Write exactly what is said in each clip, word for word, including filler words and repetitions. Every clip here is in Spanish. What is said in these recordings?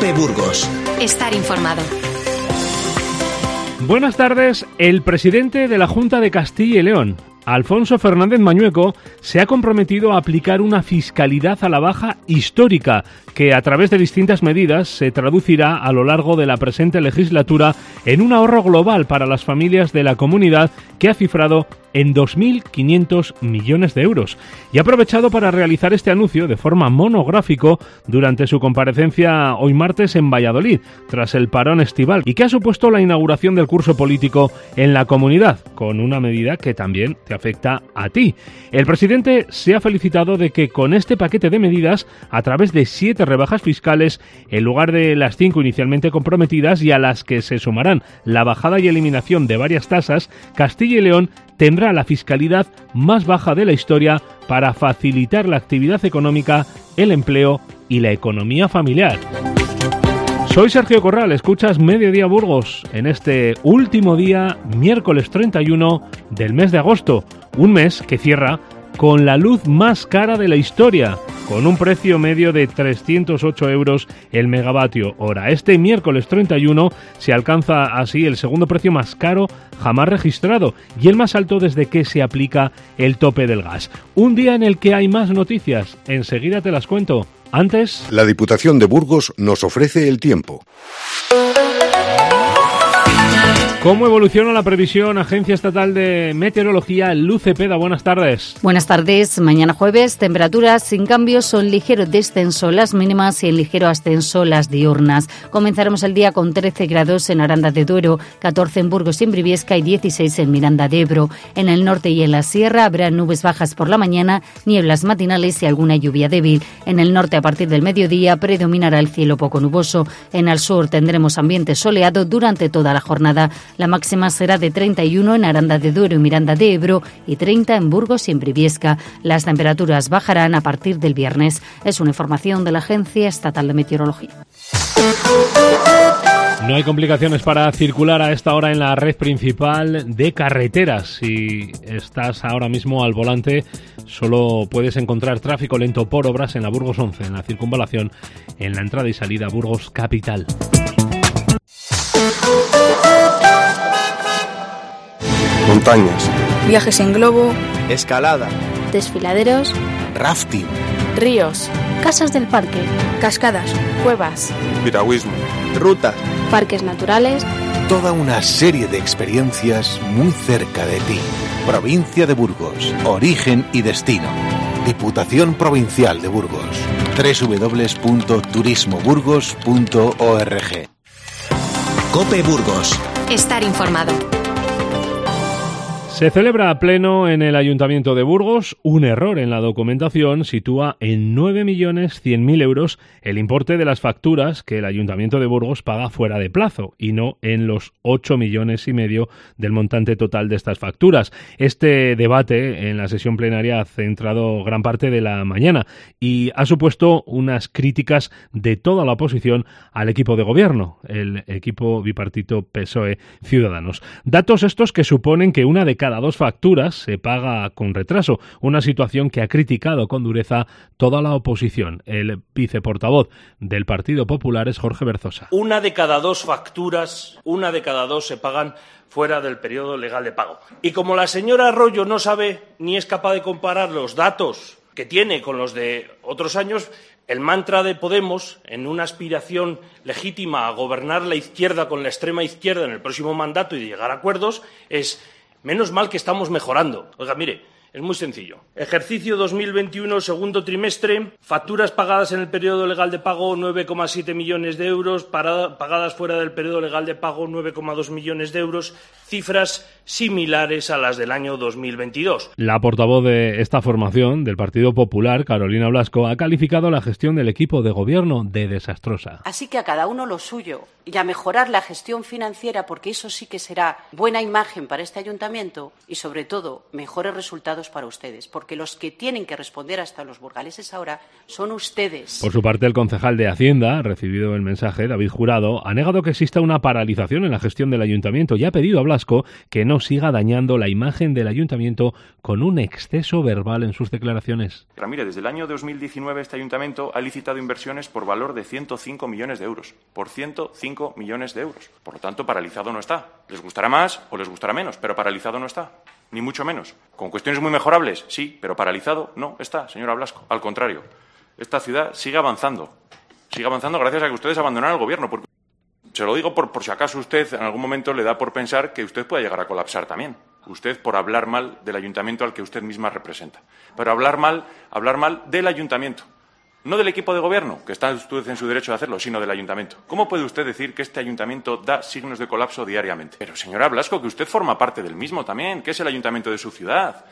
COPE Burgos. Estar informado. Buenas tardes. El presidente de la Junta de Castilla y León, Alfonso Fernández Mañueco, se ha comprometido a aplicar una fiscalidad a la baja histórica que, a través de distintas medidas, se traducirá a lo largo de la presente legislatura en un ahorro global para las familias de la comunidad que ha cifrado en dos mil quinientos millones de euros. Y ha aprovechado para realizar este anuncio de forma monográfico durante su comparecencia hoy martes en Valladolid, tras el parón estival, y que ha supuesto la inauguración del curso político en la comunidad, con una medida que también te afecta a ti. El presidente se ha felicitado de que con este paquete de medidas, a través de siete rebajas fiscales, en lugar de las cinco inicialmente comprometidas y a las que se sumarán la bajada y eliminación de varias tasas, Castilla y León tendrá la fiscalidad más baja de la historia para facilitar la actividad económica, el empleo y la economía familiar. Soy Sergio Corral, escuchas Mediodía Burgos en este último día, miércoles treinta y uno del mes de agosto, un mes que cierra con la luz más cara de la historia, con un precio medio de trescientos ocho euros el megavatio hora. Este miércoles treinta y uno se alcanza así el segundo precio más caro jamás registrado y el más alto desde que se aplica el tope del gas. Un día en el que hay más noticias, enseguida te las cuento. Antes, la Diputación de Burgos nos ofrece el tiempo. ¿Cómo evoluciona la previsión? Agencia Estatal de Meteorología, Luz Cepeda, buenas tardes. Buenas tardes. Mañana jueves, temperaturas sin cambios, son ligero descenso las mínimas y en ligero ascenso las diurnas. Comenzaremos el día con trece grados en Aranda de Duero, catorce en Burgos y en Briviesca y dieciséis en Miranda de Ebro. En el norte y en la sierra habrá nubes bajas por la mañana, nieblas matinales y alguna lluvia débil. En el norte, a partir del mediodía, predominará el cielo poco nuboso. En el sur tendremos ambiente soleado durante toda la jornada. La máxima será de treinta y uno en Aranda de Duero y Miranda de Ebro y treinta en Burgos y en Briviesca. Las temperaturas bajarán a partir del viernes. Es una información de la Agencia Estatal de Meteorología. No hay complicaciones para circular a esta hora en la red principal de carreteras. Si estás ahora mismo al volante, solo puedes encontrar tráfico lento por obras en la Burgos once, en la circunvalación, en la entrada y salida Burgos Capital. Montañas, viajes en globo, escalada, desfiladeros, rafting, ríos, casas del parque, cascadas, cuevas, piragüismo, rutas, parques naturales. Toda una serie de experiencias muy cerca de ti. Provincia de Burgos, origen y destino. Diputación Provincial de Burgos. doble u doble u doble u punto turismo burgos punto org. COPE Burgos. Estar informado. Se celebra a pleno en el Ayuntamiento de Burgos. Un error en la documentación sitúa en nueve millones cien mil euros el importe de las facturas que el Ayuntamiento de Burgos paga fuera de plazo y no en los ocho millones y medio del montante total de estas facturas. Este debate en la sesión plenaria ha centrado gran parte de la mañana y ha supuesto unas críticas de toda la oposición al equipo de gobierno, el equipo bipartito P S O E-Ciudadanos. Datos estos que suponen que una de cada dos facturas se paga con retraso, una situación que ha criticado con dureza toda la oposición. El viceportavoz del Partido Popular es Jorge Berzosa. Una de cada dos facturas, una de cada dos se pagan fuera del periodo legal de pago. Y como la señora Arroyo no sabe ni es capaz de comparar los datos que tiene con los de otros años, el mantra de Podemos, en una aspiración legítima a gobernar la izquierda con la extrema izquierda en el próximo mandato y llegar a acuerdos, es: menos mal que estamos mejorando. Oiga, mire, es muy sencillo. Ejercicio dos mil veintiuno, segundo trimestre, facturas pagadas en el periodo legal de pago nueve coma siete millones de euros, para, pagadas fuera del periodo legal de pago nueve coma dos millones de euros, cifras similares a las del año dos mil veintidós. La portavoz de esta formación, del Partido Popular, Carolina Blasco, ha calificado la gestión del equipo de gobierno de desastrosa. Así que a cada uno lo suyo y a mejorar la gestión financiera, porque eso sí que será buena imagen para este ayuntamiento y, sobre todo, mejores resultados resultados para ustedes, porque los que tienen que responder hasta los burgaleses ahora son ustedes. Por su parte, el concejal de Hacienda, recibido el mensaje, David Jurado, ha negado que exista una paralización en la gestión del ayuntamiento y ha pedido a Blasco que no siga dañando la imagen del ayuntamiento con un exceso verbal en sus declaraciones. Pero mire, desde el año dos mil diecinueve este ayuntamiento ha licitado inversiones por valor de ciento cinco millones de euros. Por ciento cinco millones de euros. Por lo tanto, paralizado no está. Les gustará más o les gustará menos, pero paralizado no está. Ni mucho menos. Con cuestiones muy mejorables, sí, pero paralizado no está, señora Blasco. Al contrario, esta ciudad sigue avanzando. Sigue avanzando gracias a que ustedes abandonaron el gobierno. Porque se lo digo por, por si acaso usted en algún momento le da por pensar que usted pueda llegar a colapsar también. Usted por hablar mal del ayuntamiento al que usted misma representa. Pero hablar mal, hablar mal del ayuntamiento. No del equipo de gobierno, que está usted en su derecho de hacerlo, sino del ayuntamiento. ¿Cómo puede usted decir que este ayuntamiento da signos de colapso diariamente? Pero, señora Blasco, que usted forma parte del mismo también, que es el ayuntamiento de su ciudad.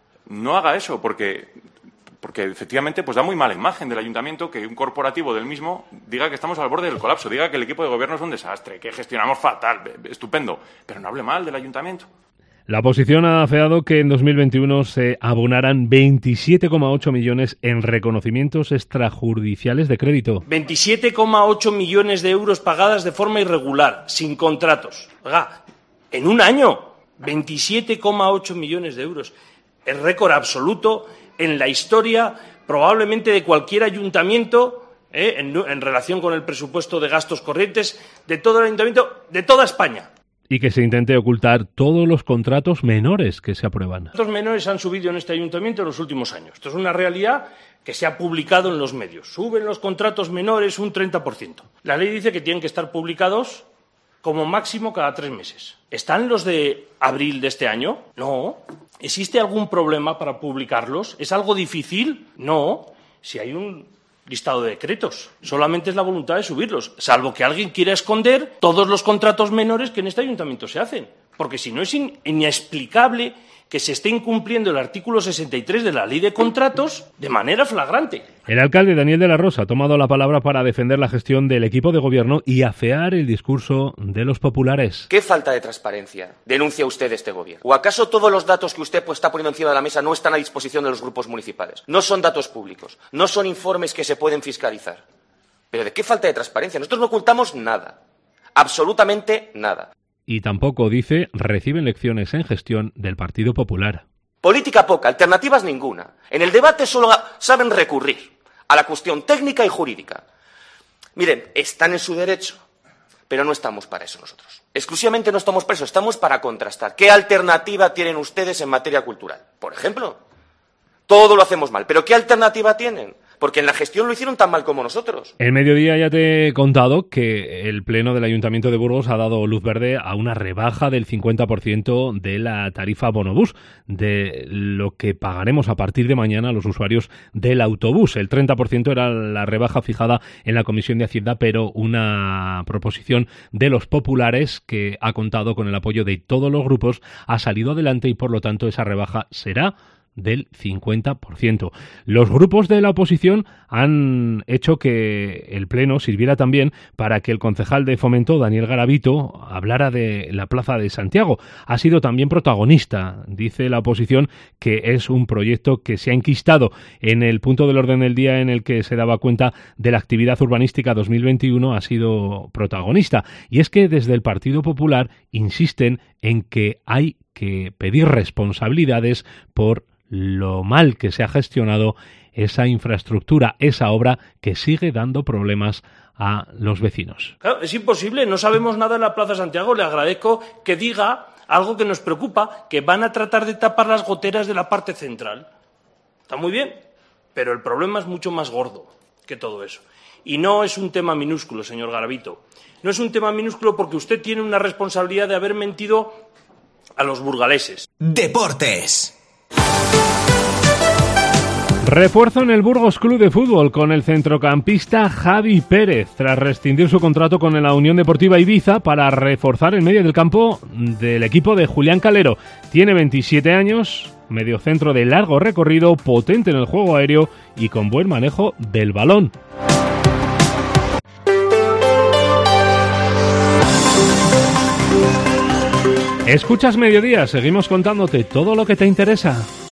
No haga eso, porque, porque efectivamente pues da muy mala imagen del ayuntamiento que un corporativo del mismo diga que estamos al borde del colapso, diga que el equipo de gobierno es un desastre, que gestionamos fatal, estupendo, pero no hable mal del ayuntamiento. La oposición ha afeado que en dos mil veintiuno se abonaran veintisiete coma ocho millones en reconocimientos extrajudiciales de crédito. veintisiete coma ocho millones de euros pagadas de forma irregular, sin contratos. Oiga, en un año, veintisiete coma ocho millones de euros. El récord absoluto en la historia, probablemente de cualquier ayuntamiento, eh, en, en relación con el presupuesto de gastos corrientes de todo el ayuntamiento, de toda España. Y que se intente ocultar todos los contratos menores que se aprueban. Los contratos menores han subido en este ayuntamiento en los últimos años. Esto es una realidad que se ha publicado en los medios. Suben los contratos menores un treinta por ciento. La ley dice que tienen que estar publicados como máximo cada tres meses. ¿Están los de abril de este año? No. ¿Existe algún problema para publicarlos? ¿Es algo difícil? No. Si hay un listado de decretos. Solamente es la voluntad de subirlos, salvo que alguien quiera esconder todos los contratos menores que en este ayuntamiento se hacen. Porque si no es in- inexplicable que se esté incumpliendo el artículo sesenta y tres de la Ley de Contratos de manera flagrante. El alcalde Daniel de la Rosa ha tomado la palabra para defender la gestión del equipo de gobierno y afear el discurso de los populares. ¿Qué falta de transparencia denuncia usted este gobierno? ¿O acaso todos los datos que usted pues, está poniendo encima de la mesa no están a disposición de los grupos municipales? No son datos públicos, no son informes que se pueden fiscalizar. ¿Pero de qué falta de transparencia? Nosotros no ocultamos nada, absolutamente nada. Y tampoco, dice, reciben lecciones en gestión del Partido Popular. Política poca, alternativas ninguna. En el debate solo saben recurrir a la cuestión técnica y jurídica. Miren, están en su derecho, pero no estamos para eso nosotros. Exclusivamente no estamos para eso, estamos para contrastar. ¿Qué alternativa tienen ustedes en materia cultural? Por ejemplo, todo lo hacemos mal, pero ¿qué alternativa tienen? Porque en la gestión lo hicieron tan mal como nosotros. El mediodía ya te he contado que el Pleno del Ayuntamiento de Burgos ha dado luz verde a una rebaja del cincuenta por ciento de la tarifa bonobús, de lo que pagaremos a partir de mañana los usuarios del autobús. El treinta por ciento era la rebaja fijada en la Comisión de Hacienda, pero una proposición de los populares que ha contado con el apoyo de todos los grupos ha salido adelante y por lo tanto esa rebaja será del cincuenta por ciento. Los grupos de la oposición han hecho que el Pleno sirviera también para que el concejal de Fomento, Daniel Garavito, hablara de la Plaza de Santiago. Ha sido también protagonista. Dice la oposición que es un proyecto que se ha enquistado en el punto del orden del día en el que se daba cuenta de la actividad urbanística dos mil veintiuno, ha sido protagonista. Y es que desde el Partido Popular insisten en que hay que pedir responsabilidades por lo mal que se ha gestionado esa infraestructura, esa obra que sigue dando problemas a los vecinos. Claro, es imposible, no sabemos nada en la Plaza Santiago. Le agradezco que diga algo que nos preocupa, que van a tratar de tapar las goteras de la parte central. Está muy bien, pero el problema es mucho más gordo que todo eso. Y no es un tema minúsculo, señor Garavito. No es un tema minúsculo porque usted tiene una responsabilidad de haber mentido a los burgaleses. Deportes. Refuerzo en el Burgos Club de Fútbol con el centrocampista Javi Pérez, tras rescindir su contrato con la Unión Deportiva Ibiza para reforzar el medio del campo del equipo de Julián Calero. Tiene veintisiete años, mediocentro de largo recorrido, potente en el juego aéreo y con buen manejo del balón. Escuchas Mediodía, seguimos contándote todo lo que te interesa.